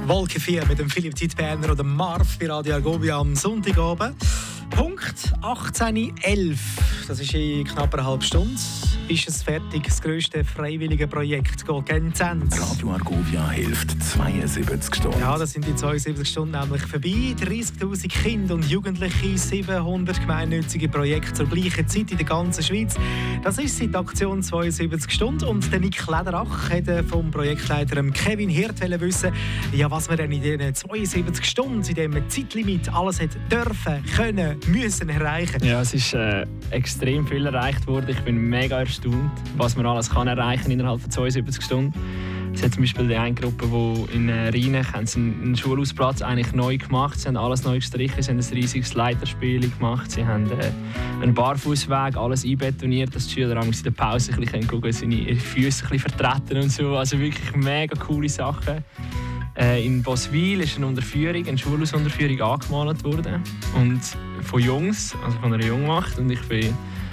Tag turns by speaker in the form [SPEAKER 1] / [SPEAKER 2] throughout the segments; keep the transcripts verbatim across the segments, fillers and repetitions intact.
[SPEAKER 1] Wolke vier mit dem Philipp Tietberner oder Marv bei Radio Argovia am Sonntagabend. Punkt achtzehn Uhr elf. Das ist in knapp einer halben Stunde. Ist es fertig, das grösste freiwillige Projekt geht gegen Zenz.
[SPEAKER 2] Radio Argovia hilft zweiundsiebzig Stunden.
[SPEAKER 1] Ja, das sind die zweiundsiebzig Stunden nämlich vorbei. dreissigtausend Kinder und Jugendliche, siebenhundert gemeinnützige Projekte zur gleichen Zeit in der ganzen Schweiz. Das ist seit Aktion zweiundsiebzig Stunden. Und der Nick Lederach hat vom Projektleiter Kevin Hirt wissen, ja, was man denn in diesen zweiundsiebzig Stunden, in diesem Zeitlimit, alles hat dürfen, können, müssen erreichen.
[SPEAKER 3] Ja, es ist äh, extrem viel erreicht worden. Ich bin mega erstaunt, was man alles kann erreichen innerhalb von zweiundsiebzig Stunden. Es hat zum Beispiel die eine Gruppe, die in Rheinach haben sie einen Schulhausplatz eigentlich neu gemacht. Sie haben alles neu gestrichen, sie haben ein riesiges Leiterspiel gemacht, sie haben äh, einen Barfußweg, alles einbetoniert, dass die Schüler in der Pause ein bisschen gucken, seine Füße ein bisschen vertreten und so. Also wirklich mega coole Sachen. Äh, in Boswil ist eine Unterführung, eine Schulhausunterführung angemalt worden und von Jungs, also von einer Jungmacht, und ich bin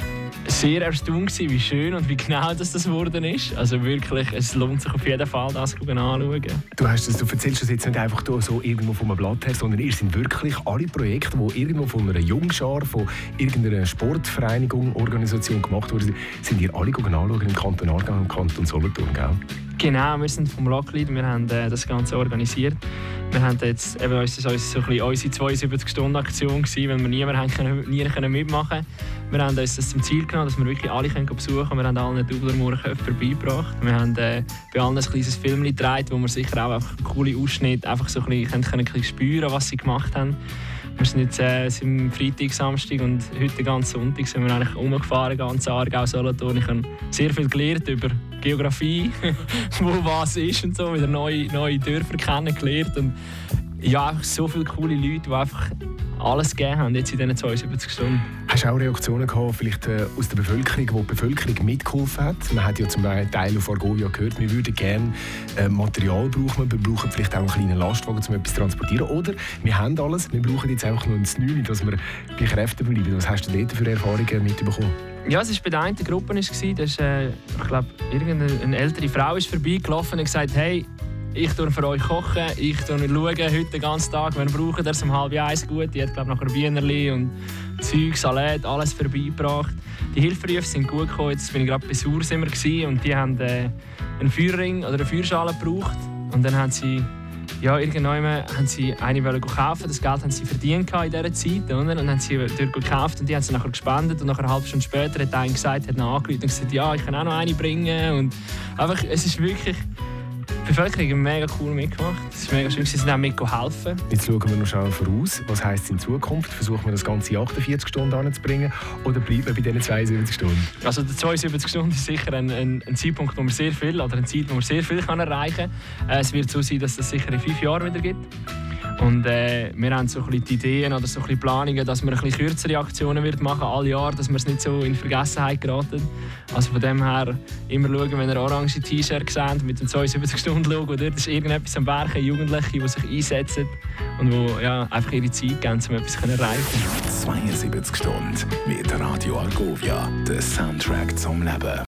[SPEAKER 3] sehr erstaunt, wie schön und wie genau das geworden ist. Also wirklich, es lohnt sich auf jeden Fall, das anzuschauen.
[SPEAKER 2] Du, hast das, du erzählst das jetzt nicht einfach so irgendwo von einem Blatt her, sondern ihr sind wirklich alle Projekte, die irgendwo von einer Jungschar, von irgendeiner Sportvereinigung, Organisation gemacht wurden, sind ihr alle anschauen im Kanton Aargau und im Kanton Solothurn, gell?
[SPEAKER 3] Genau, wir sind vom Rocklied, wir haben äh, das Ganze organisiert. Wir haben jetzt eben, das war so unsere zweiundsiebzig Stunden Aktion, weil wir niemand können, nie können mitmachen konnten. Wir haben uns das zum Ziel genommen, dass wir wirklich alle können besuchen können. Wir haben allen Dublermoorköpfe vorbeigebracht. Wir haben äh, bei allen ein kleines Film gedreht, wo wir sicher auch einfach coole Ausschnitte einfach so ein bisschen, können, können spüren, was sie gemacht haben. Wir sind jetzt äh, sind Freitag, Samstag und heute den ganzen Sonntag sind wir eigentlich umgefahren, ganz Aargau, Solothurn. Ich habe sehr viel gelernt über Geografie, wo was ist und so, wieder neue, neue Dörfer kennengelernt. Und ja, einfach so viele coole Leute, die einfach alles gegeben haben jetzt in diesen zweiundsiebzig Stunden.
[SPEAKER 2] Hast du auch Reaktionen gehabt, vielleicht äh, aus der Bevölkerung, wo die Bevölkerung mitgeholfen hat? Man hat ja zum Teil auf Argovia gehört, wir würden gerne äh, Material brauchen, wir brauchen vielleicht auch einen kleinen Lastwagen, um etwas zu transportieren. Oder wir haben alles, wir brauchen jetzt einfach nur ein Neue, dass wir bei Kräften bleiben. Was hast du dort für Erfahrungen mitbekommen?
[SPEAKER 3] Ja, es war bei der einen Gruppe, das ist, äh, ich glaube, irgendeine ältere Frau ist vorbeigelaufen und gesagt, hey, ich schaue für euch kochen, ich schaue heute den ganzen Tag, wenn wir brauchen, das um halb eins gut. Die hat, glaube ich, nachher Wienerli und Zeug, Salat, alles vorbeigebracht. Die Hilferufe sind gut gekommen. Jetzt bin ich gerade bei Surs immer gewesen, und die haben äh, einen Feuerring oder eine Feuerschale gebraucht. Und dann haben sie, ja, irgendwann haben sie eine kaufen. Das Geld haben sie verdient in dieser Zeit. Oder? Und dann haben sie dort gekauft und die haben sie nachher gespendet. Und nachher eine halbe Stunde später hat einer gesagt, hat noch angerufen und gesagt, ja, ich kann auch noch eine bringen. Und einfach, es ist wirklich... Die Bevölkerung hat mega cool mitgemacht. Es war mega schön, sie sind auch mitgeholfen.
[SPEAKER 2] Jetzt schauen wir noch schnell voraus. Was heisst es in Zukunft? Versuchen wir das Ganze in achtundvierzig Stunden anzubringen oder bleiben wir bei diesen zweiundsiebzig Stunden?
[SPEAKER 3] Also die zweiundsiebzig Stunden ist sicher ein, ein, ein Zeitpunkt, wo man sehr viel, oder eine Zeit, wo man sehr viel kann erreichen kann. Äh, es wird so sein, dass es das sicher in fünf Jahren wieder gibt. Und äh, wir haben so ein bisschen die Ideen oder so ein bisschen Planungen, dass wir ein bisschen kürzere Aktionen wird machen alle Jahre, dass wir es nicht so in Vergessenheit geraten. Also von dem her immer schauen, wenn ihr orange T-Shirt seht mit dem zweiundsiebzig Stunden Logo, dort ist irgendetwas am Werken, Jugendliche, die sich einsetzen und die ja, einfach ihre Zeit geben, um etwas zu erreichen.
[SPEAKER 2] zweiundsiebzig Stunden mit Radio Argovia, der Soundtrack zum Leben.